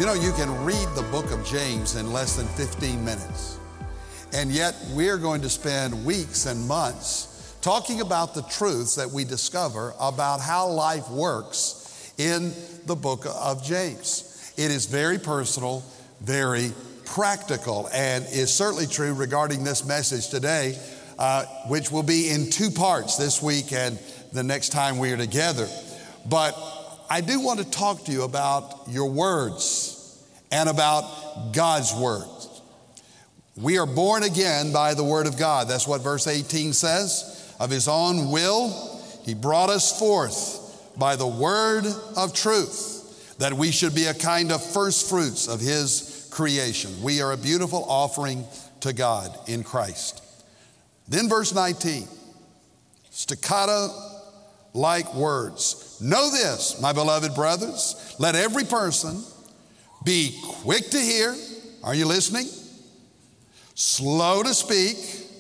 You know, you can read the book of James in less than 15 minutes. And yet we're going to spend weeks and months talking about the truths that we discover about how life works in the book of James. It is very personal, very practical, and is certainly true regarding this message today, which will be in two parts this week and the next time we are together. But I do want to talk to you about your words and about God's words. We are born again by the word of God. That's what verse 18 says. Of his own will, he brought us forth by the word of truth, that we should be a kind of first fruits of his creation. We are a beautiful offering to God in Christ. Then verse 19, staccato like words. Know this, my beloved brothers, let every person be quick to hear. Are you listening? Slow to speak,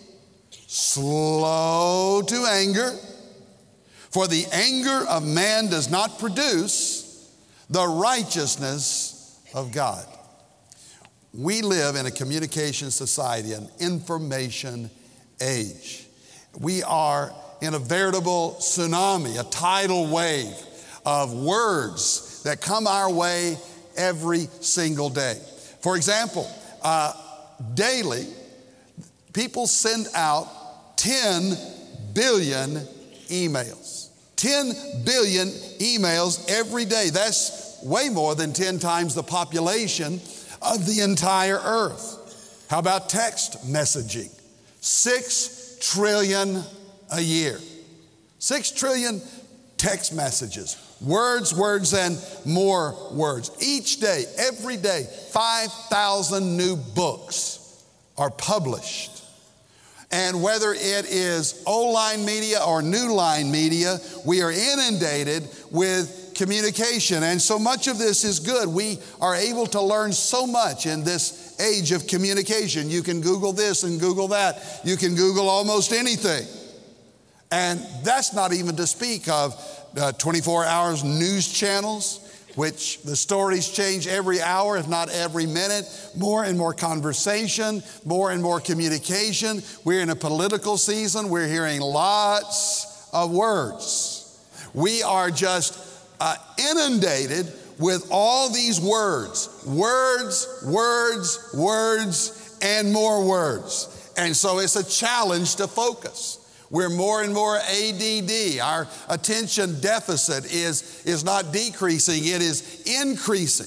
slow to anger. For the anger of man does not produce the righteousness of God. We live in a communication society, an information age. We are in a veritable tsunami, a tidal wave of words that come our way every single day. For example, daily, people send out 10 billion emails. 10 billion emails every day. That's way more than 10 times the population of the entire earth. How about text messaging? 6 trillion a year. 6 trillion text messages. Words, words, and more words. Each day, every day, 5,000 new books are published. And whether it is old-line media or new-line media, we are inundated with communication. And so much of this is good. We are able to learn so much in this age of communication. You can Google this and Google that. You can Google almost anything. And that's not even to speak of 24 hours news channels, which the stories change every hour, if not every minute. More and more conversation, more and more communication. We're in a political season. We're hearing lots of words. We are just inundated with all these words. Words, words, words, and more words. And so it's a challenge to focus. We're more and more ADD. Our attention deficit is not decreasing, it is increasing.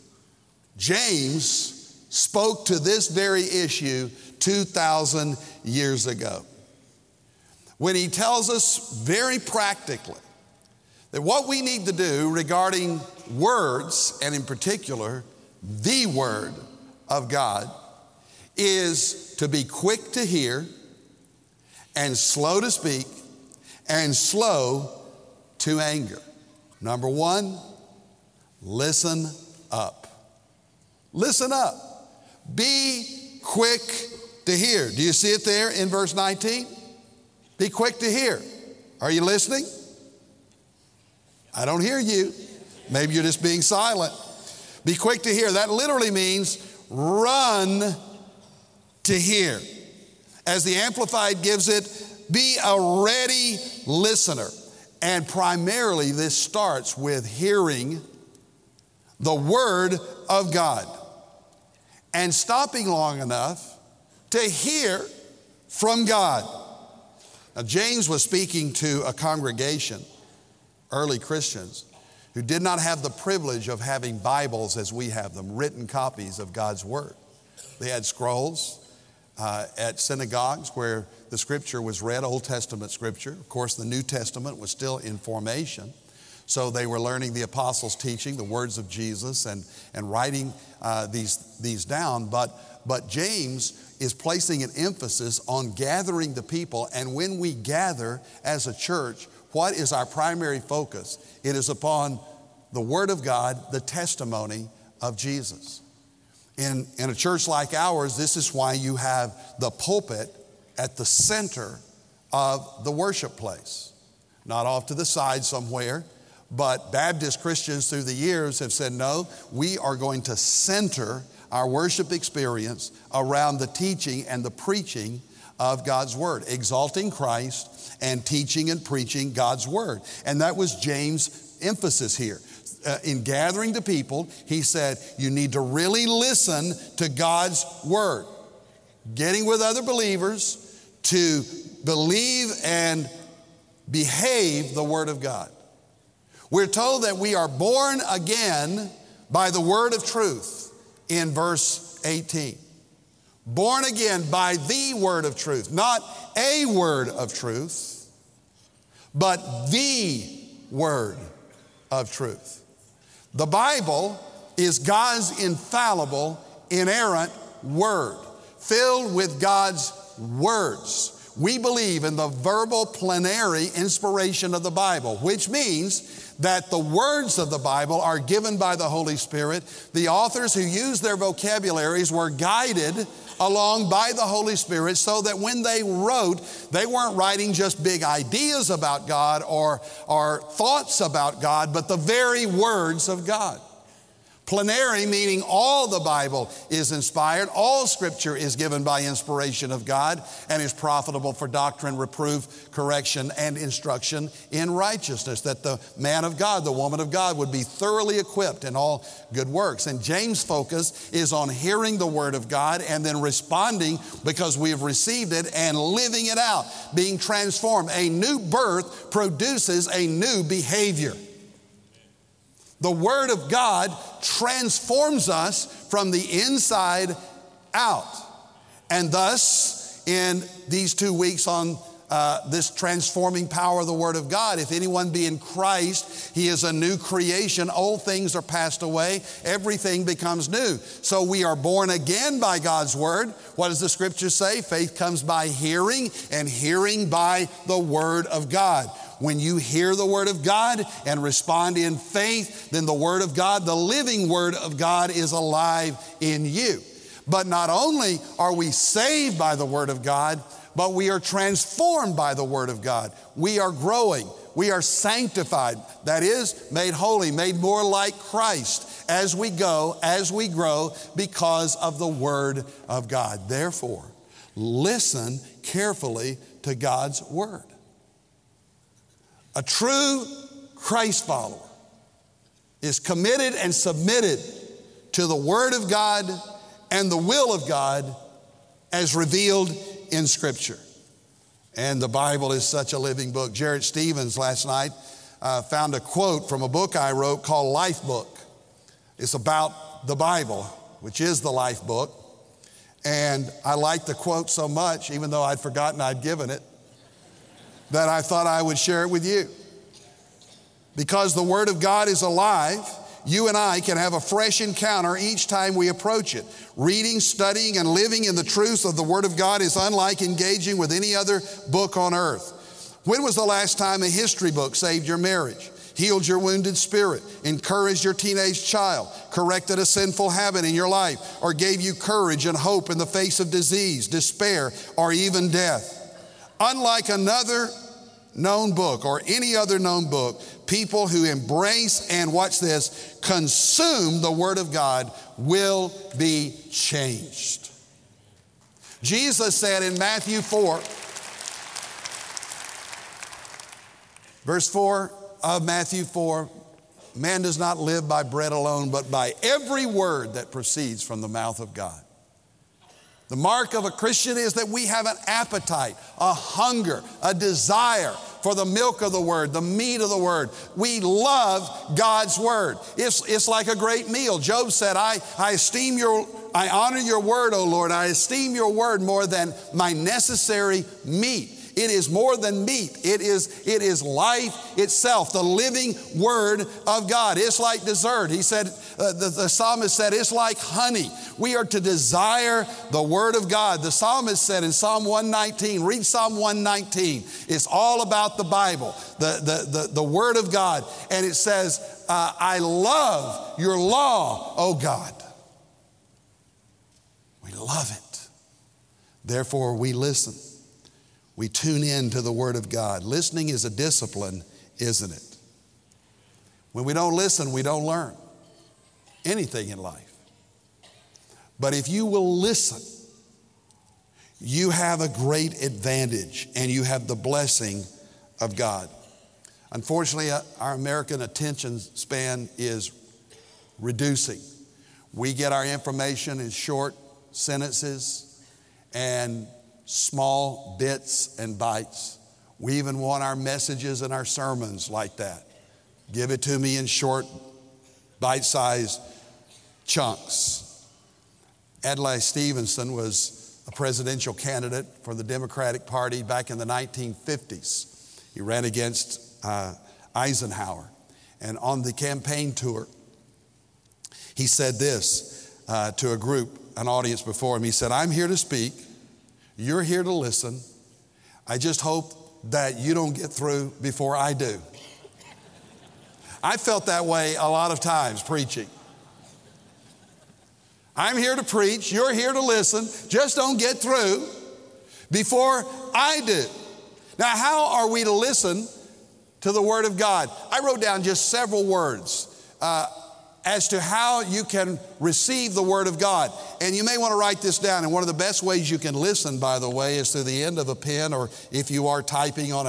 James spoke to this very issue 2,000 years ago when he tells us very practically that what we need to do regarding words, and in particular, the Word of God, is to be quick to hear, and slow to speak, and slow to anger. Number one, listen up. Listen up. Be quick to hear. Do you see it there in verse 19? Be quick to hear. Are you listening? I don't hear you. Maybe you're just being silent. Be quick to hear. That literally means run to hear. As the Amplified gives it, be a ready listener. And primarily this starts with hearing the Word of God and stopping long enough to hear from God. Now, James was speaking to a congregation, early Christians, who did not have the privilege of having Bibles as we have them, written copies of God's Word. They had scrolls at synagogues where the scripture was read, Old Testament scripture. Of course, the New Testament was still in formation. So they were learning the apostles' teaching, the words of Jesus, and writing these down. But James is placing an emphasis on gathering the people. And when we gather as a church, what is our primary focus? It is upon the Word of God, the testimony of Jesus. In a church like ours, this is why you have the pulpit at the center of the worship place. Not off to the side somewhere, But Baptist Christians through the years have said, no, we are going to center our worship experience around the teaching and the preaching of God's Word, exalting Christ and teaching and preaching God's Word. And that was James' emphasis here. In gathering the people, he said, you need to really listen to God's Word. Getting with other believers to believe and behave the Word of God. We're told that we are born again by the word of truth in verse 18. Born again by the word of truth, not a word of truth, but the word of truth. The Bible is God's infallible, inerrant word, filled with God's words. We believe in the verbal plenary inspiration of the Bible, which means that the words of the Bible are given by the Holy Spirit. The authors who used their vocabularies were guided along by the Holy Spirit so that when they wrote, they weren't writing just big ideas about God or thoughts about God, but the very words of God. Plenary meaning all the Bible is inspired, all Scripture is given by inspiration of God and is profitable for doctrine, reproof, correction, and instruction in righteousness, that the man of God, the woman of God would be thoroughly equipped in all good works. And James' focus is on hearing the Word of God and then responding because we have received it and living it out, being transformed. A new birth produces a new behavior. The Word of God transforms us from the inside out. And thus, in these 2 weeks on this transforming power of the Word of God, if anyone be in Christ, he is a new creation. Old things are passed away. Everything becomes new. So we are born again by God's Word. What does the Scripture say? Faith comes by hearing, and hearing by the Word of God. When you hear the Word of God and respond in faith, then the Word of God, the living Word of God, is alive in you. But not only are we saved by the Word of God, but we are transformed by the Word of God. We are growing. We are sanctified. That is, made holy, made more like Christ as we go, as we grow, because of the Word of God. Therefore, listen carefully to God's Word. A true Christ follower is committed and submitted to the Word of God and the will of God as revealed in Scripture. And the Bible is such a living book. Jared Stevens last night found a quote from a book I wrote called Life Book. It's about the Bible, which is the life book. And I liked the quote so much, even though I'd forgotten I'd given it, that I thought I would share it with you. Because the Word of God is alive, you and I can have a fresh encounter each time we approach it. Reading, studying, and living in the truth of the Word of God is unlike engaging with any other book on earth. When was the last time a history book saved your marriage, healed your wounded spirit, encouraged your teenage child, corrected a sinful habit in your life, or gave you courage and hope in the face of disease, despair, or even death? Unlike another known book or any other known book, people who embrace and, watch this, consume the Word of God will be changed. Jesus said in Matthew 4, verse 4 of Matthew 4, man does not live by bread alone, but by every word that proceeds from the mouth of God. The mark of a Christian is that we have an appetite, a hunger, a desire for the milk of the Word, the meat of the Word. We love God's Word. It's like a great meal. Job said, I honor your word, O Lord. I esteem your word more than my necessary meat. It is more than meat. It is life itself, the living Word of God. It's like dessert. He said, the psalmist said, it's like honey. We are to desire the Word of God. The psalmist said in Psalm 119, read Psalm 119. It's all about the Bible, the Word of God. And it says, I love your law, O God. We love it. Therefore, we listen. We tune in to the Word of God. Listening is a discipline, isn't it? When we don't listen, we don't learn anything in life. But if you will listen, you have a great advantage and you have the blessing of God. Unfortunately, our American attention span is reducing. We get our information in short sentences and small bits and bites. We even want our messages and our sermons like that. Give it to me in short, bite-sized chunks. Adlai Stevenson was a presidential candidate for the Democratic Party back in the 1950s. He ran against Eisenhower. And on the campaign tour, he said this to a group, an audience before him. He said, "I'm here to speak. You're here to listen. I just hope that you don't get through before I do." I felt that way a lot of times preaching. I'm here to preach. You're here to listen. Just don't get through before I do. Now, how are we to listen to the Word of God? I wrote down just several words as to how you can receive the Word of God. And you may want to write this down. And one of the best ways you can listen, by the way, is through the end of a pen, or if you are typing on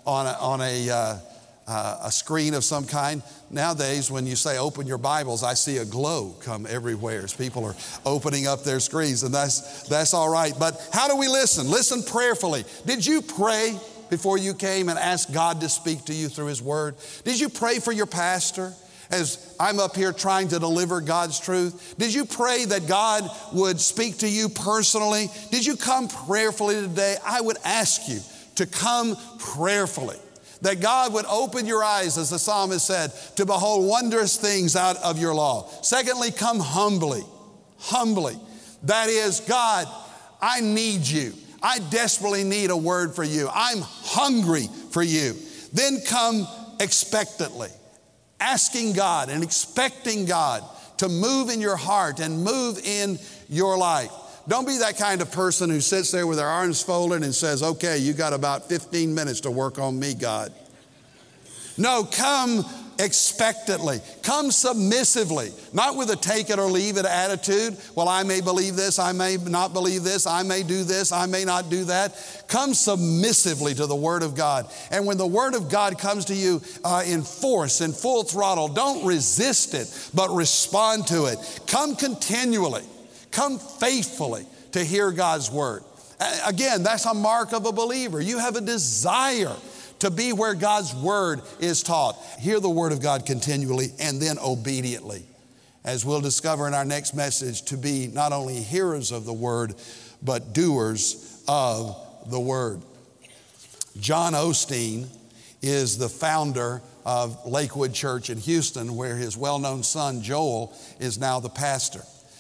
a screen of some kind. Nowadays, when you say open your Bibles, I see a glow come everywhere as people are opening up their screens, and that's all right. But how do we listen? Listen prayerfully. Did you pray before you came and asked God to speak to you through His Word? Did you pray for your pastor as I'm up here trying to deliver God's truth? Did you pray that God would speak to you personally? Did you come prayerfully today? I would ask you to come prayerfully, that God would open your eyes, as the psalmist said, to behold wondrous things out of your law. Secondly, come humbly. Humbly. That is, God, I need you. I desperately need a word for you. I'm hungry for you. Then come expectantly, asking God and expecting God to move in your heart and move in your life. Don't be that kind of person who sits there with their arms folded and says, "Okay, you got about 15 minutes to work on me, God." No, come expectantly. Come submissively, not with a take it or leave it attitude. Well, I may believe this, I may not believe this, I may do this, I may not do that. Come submissively to the Word of God. And when the Word of God comes to you in force, in full throttle, don't resist it, but respond to it. Come continually. Come faithfully to hear God's Word. Again, that's a mark of a believer. You have a desire to be where God's Word is taught. Hear the Word of God continually and then obediently. As we'll discover in our next message, to be not only hearers of the Word, but doers of the Word. John Osteen is the founder of Lakewood Church in Houston, where his well-known son Joel is now the pastor.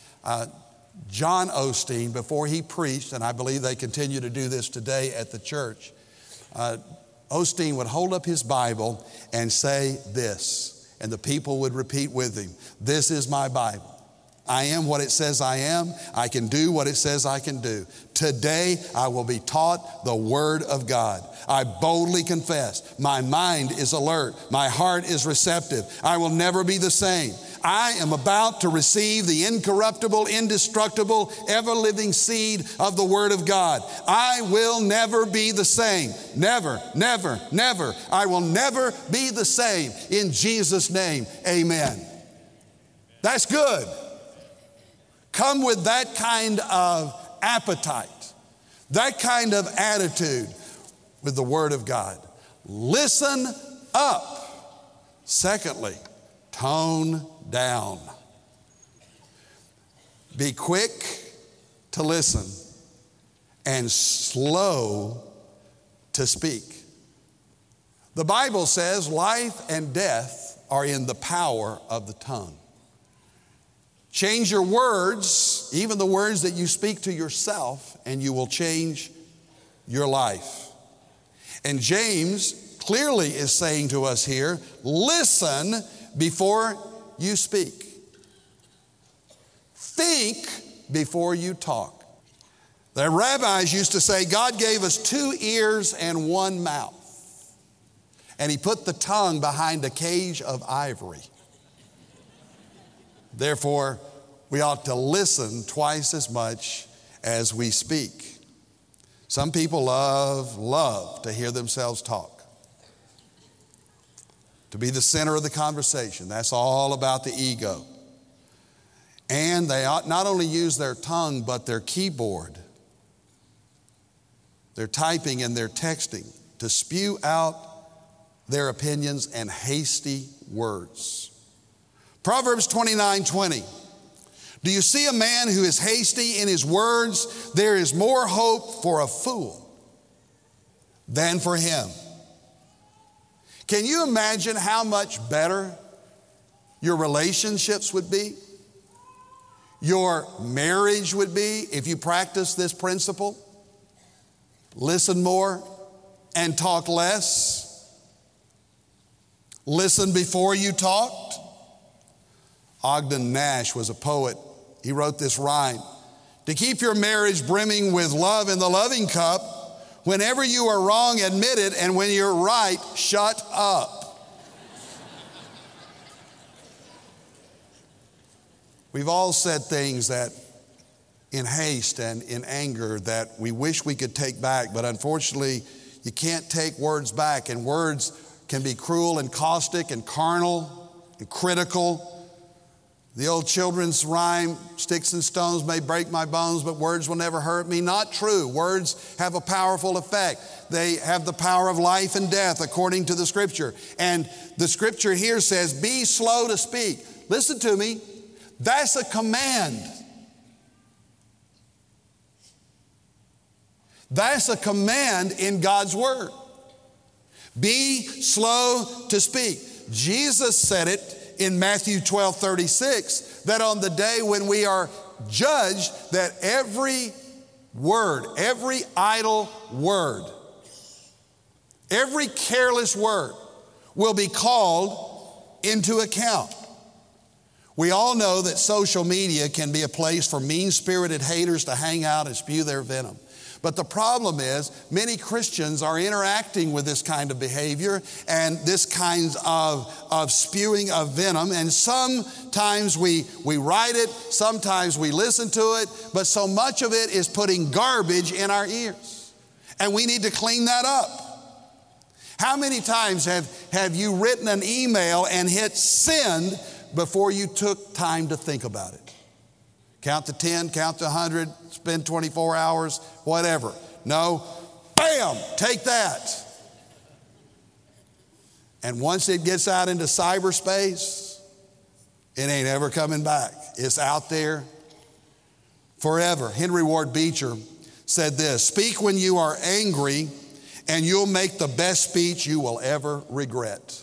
John Osteen, before he preached, and I believe they continue to do this today at the church, Osteen would hold up his Bible and say this, and the people would repeat with him, "This is my Bible. I am what it says I am. I can do what it says I can do. Today I will be taught the Word of God. I boldly confess. My mind is alert. My heart is receptive. I will never be the same. I am about to receive the incorruptible, indestructible, ever-living seed of the Word of God. I will never be the same. Never, never, never. I will never be the same. In Jesus' name, amen." That's good. Come with that kind of appetite, that kind of attitude with the Word of God. Listen up. Secondly, tone down. Be quick to listen and slow to speak. The Bible says life and death are in the power of the tongue. Change your words, even the words that you speak to yourself, and you will change your life. And James clearly is saying to us here, listen before you speak. Think before you talk. The rabbis used to say God gave us 2 ears and 1 mouth. And he put the tongue behind a cage of ivory. Therefore, we ought to listen twice as much as we speak. Some people love to hear themselves talk, to be the center of the conversation. That's all about the ego. And they ought not only use their tongue, but their keyboard, their typing and their texting to spew out their opinions and hasty words. Proverbs 29:20. Do you see a man who is hasty in his words? There is more hope for a fool than for him. Can you imagine how much better your relationships would be? Your marriage would be if you practice this principle? Listen more and talk less. Listen before you talked. Ogden Nash was a poet. He wrote this rhyme: to keep your marriage brimming with love in the loving cup, whenever you are wrong, admit it, and when you're right, shut up. We've all said things that in haste and in anger that we wish we could take back, but unfortunately, you can't take words back, and words can be cruel and caustic and carnal and critical. The old children's rhyme, sticks and stones may break my bones, but words will never hurt me. Not true. Words have a powerful effect. They have the power of life and death according to the Scripture. And the Scripture here says, be slow to speak. Listen to me. That's a command. That's a command in God's Word. Be slow to speak. Jesus said it in Matthew 12:36, that on the day when we are judged, that every word, every idle word, every careless word will be called into account. We all know that social media can be a place for mean-spirited haters to hang out and spew their venom. But the problem is many Christians are interacting with this kind of behavior and this kind of spewing of venom. And sometimes we write it, sometimes we listen to it, but so much of it is putting garbage in our ears. And we need to clean that up. How many times have you written an email and hit send before you took time to think about it? Count to 10, count to 100, spend 24 hours, whatever. No, bam, take that. And once it gets out into cyberspace, it ain't ever coming back. It's out there forever. Henry Ward Beecher said this: speak when you are angry, and you'll make the best speech you will ever regret.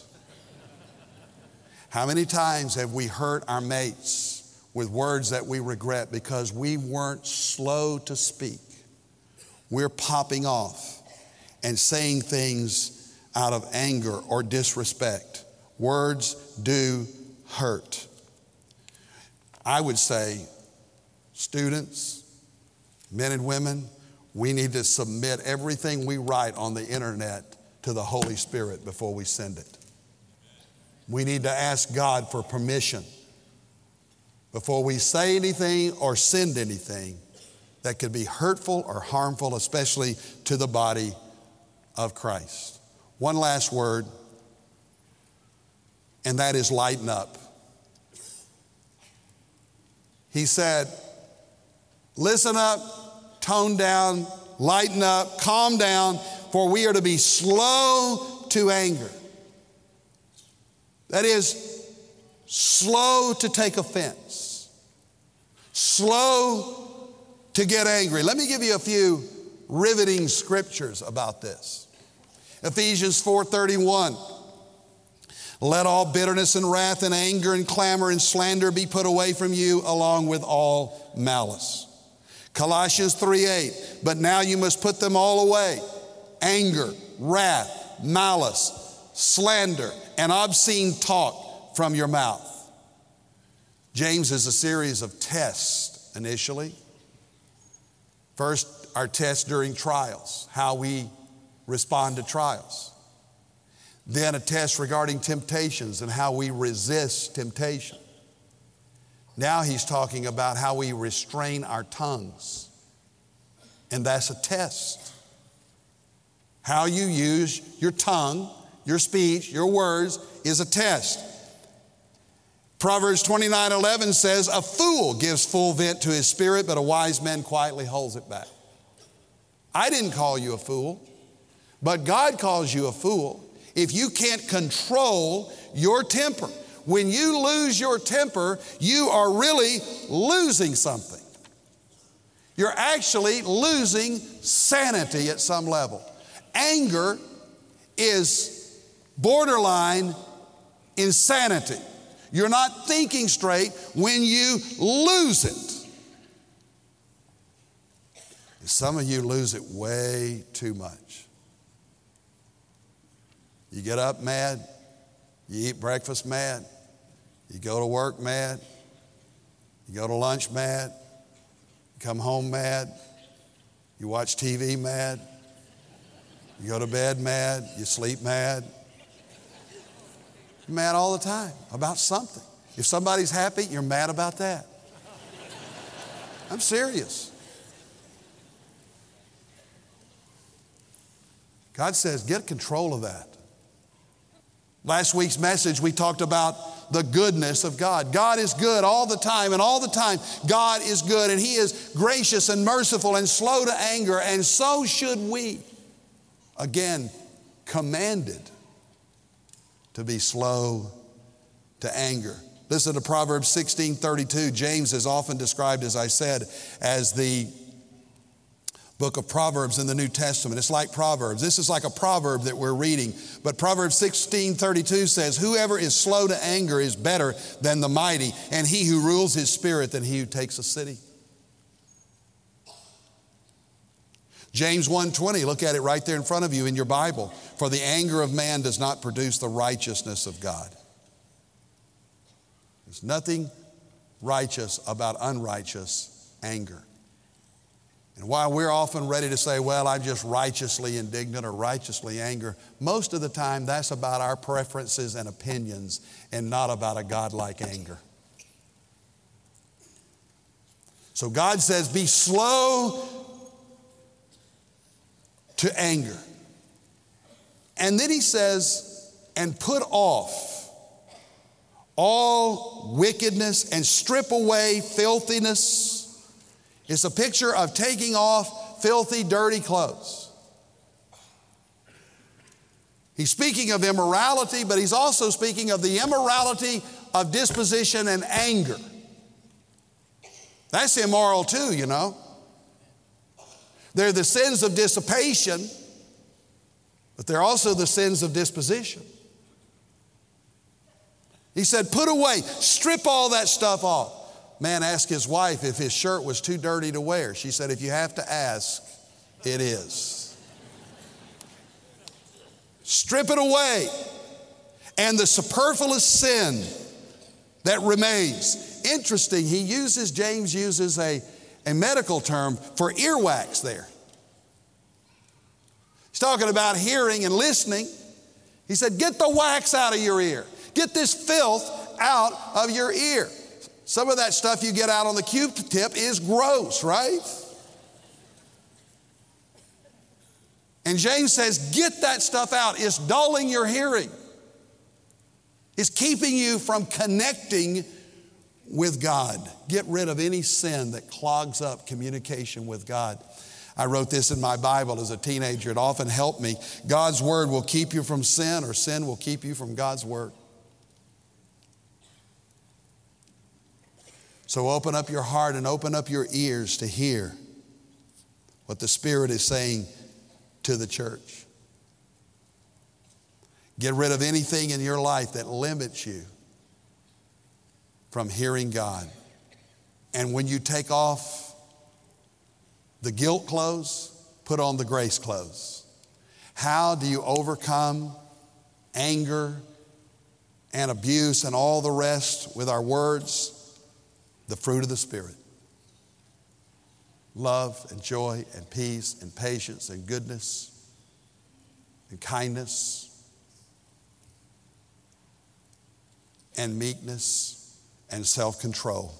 How many times have we hurt our mates with words that we regret because we weren't slow to speak? We're popping off and saying things out of anger or disrespect. Words do hurt. I would say, students, men and women, we need to submit everything we write on the internet to the Holy Spirit before we send it. We need to ask God for permission before we say anything or send anything that could be hurtful or harmful, especially to the body of Christ. One last word, and that is lighten up. He said, listen up, tone down, lighten up, calm down, for we are to be slow to anger. That is, slow to take offense, slow to get angry. Let me give you a few riveting scriptures about this. Ephesians 4:31. Let all bitterness and wrath and anger and clamor and slander be put away from you, along with all malice. Colossians 3:8. But now you must put them all away: anger, wrath, malice, slander, and obscene talk from your mouth. James is a series of tests initially. First, our tests during trials, how we respond to trials. Then a test regarding temptations and how we resist temptation. Now he's talking about how we restrain our tongues. And that's a test. How you use your tongue, your speech, your words is a test. Proverbs 29:11 says, a fool gives full vent to his spirit, but a wise man quietly holds it back. I didn't call you a fool, but God calls you a fool if you can't control your temper. When you lose your temper, you are really losing something. You're actually losing sanity at some level. Anger is borderline insanity. You're not thinking straight when you lose it. And some of you lose it way too much. You get up mad, you eat breakfast mad, you go to work mad, you go to lunch mad, you come home mad, you watch TV mad, you go to bed mad, you sleep mad. You're mad all the time about something. If somebody's happy, you're mad about that. I'm serious. God says, get control of that. Last week's message, we talked about the goodness of God. God is good all the time, and all the time God is good, and He is gracious and merciful and slow to anger, and so should we. Again, commanded to be slow to anger. Listen to Proverbs 16:32. James is often described, as I said, as the book of Proverbs in the New Testament. It's like Proverbs. This is like a proverb that we're reading. But Proverbs 16:32 says, whoever is slow to anger is better than the mighty, and he who rules his spirit than he who takes a city. James 1:20, look at it right there in front of you in your Bible. For the anger of man does not produce the righteousness of God. There's nothing righteous about unrighteous anger. And while we're often ready to say, well, I'm just righteously indignant or righteously angry, most of the time that's about our preferences and opinions and not about a godlike anger. So God says, be slow to anger. And then He says, and put off all wickedness and strip away filthiness. It's a picture of taking off filthy, dirty clothes. He's speaking of immorality, but He's also speaking of the immorality of disposition and anger. That's immoral too, you know. They're the sins of dissipation, but they're also the sins of disposition. He said, put away, strip all that stuff off. Man asked his wife if his shirt was too dirty to wear. She said, if you have to ask, it is. Strip it away. And the superfluous sin that remains. Interesting, James uses a medical term for earwax there. He's talking about hearing and listening. He said, get the wax out of your ear. Get this filth out of your ear. Some of that stuff you get out on the Q-tip is gross, right? And James says, get that stuff out. It's dulling your hearing. It's keeping you from connecting with God. Get rid of any sin that clogs up communication with God. I wrote this in my Bible as a teenager. It often helped me. God's word will keep you from sin, or sin will keep you from God's word. So open up your heart and open up your ears to hear what the Spirit is saying to the church. Get rid of anything in your life that limits you from hearing God. And when you take off the guilt clothes, put on the grace clothes. How do you overcome anger and abuse and all the rest with our words? The fruit of the Spirit. Love and joy and peace and patience and goodness and kindness and meekness and self-control.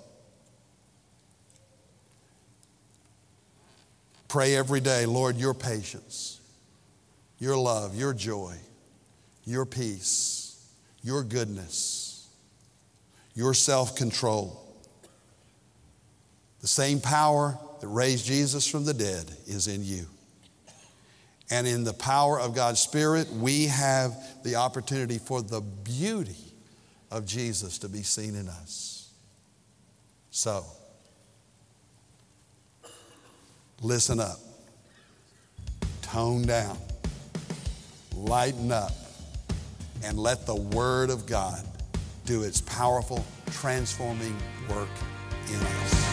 Pray every day, Lord, your patience, your love, your joy, your peace, your goodness, your self-control. The same power that raised Jesus from the dead is in you. And in the power of God's Spirit, we have the opportunity for the beauty of Jesus to be seen in us. So, listen up, tone down, lighten up, and let the Word of God do its powerful, transforming work in us.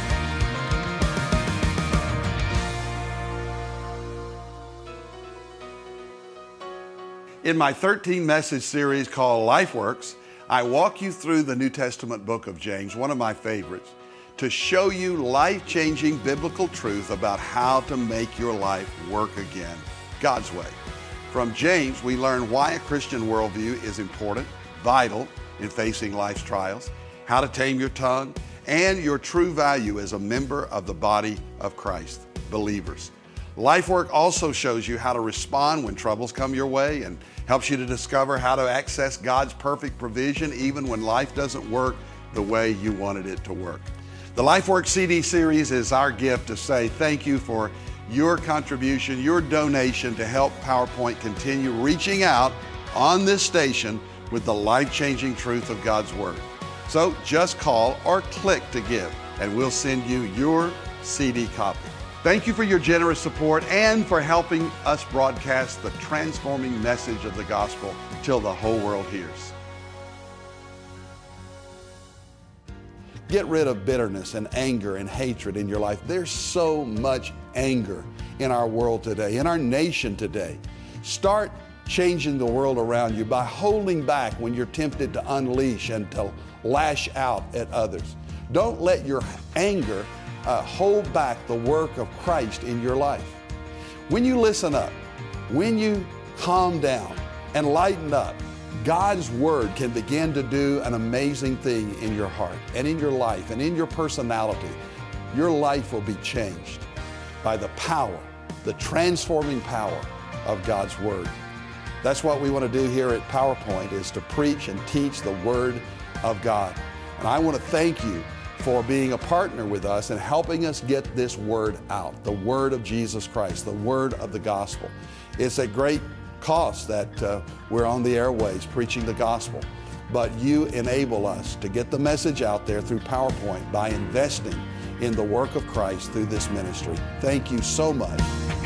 In my 13-message series called LifeWorks, I walk you through the New Testament book of James, one of my favorites, to show you life-changing biblical truth about how to make your life work again, God's way. From James, we learn why a Christian worldview is important, vital in facing life's trials, how to tame your tongue, and your true value as a member of the body of Christ, believers. LifeWork also shows you how to respond when troubles come your way and helps you to discover how to access God's perfect provision even when life doesn't work the way you wanted it to work. The LifeWork CD series is our gift to say thank you for your contribution, your donation to help PowerPoint continue reaching out on this station with the life-changing truth of God's Word. So just call or click to give and we'll send you your CD copy. Thank you for your generous support and for helping us broadcast the transforming message of the gospel till the whole world hears. Get rid of bitterness and anger and hatred in your life. There's so much anger in our world today, in our nation today. Start changing the world around you by holding back when you're tempted to unleash and to lash out at others. Don't let your anger hold back the work of Christ in your life. When you listen up, when you calm down and lighten up, God's Word can begin to do an amazing thing in your heart and in your life and in your personality. Your life will be changed by the power, the transforming power of God's Word. That's what we want to do here at PowerPoint, is to preach and teach the Word of God. And I want to thank you for being a partner with us and helping us get this Word out, the Word of Jesus Christ, the Word of the gospel. It's a great cost that we're on the airways preaching the gospel, but you enable us to get the message out there through PowerPoint by investing in the work of Christ through this ministry. Thank you so much.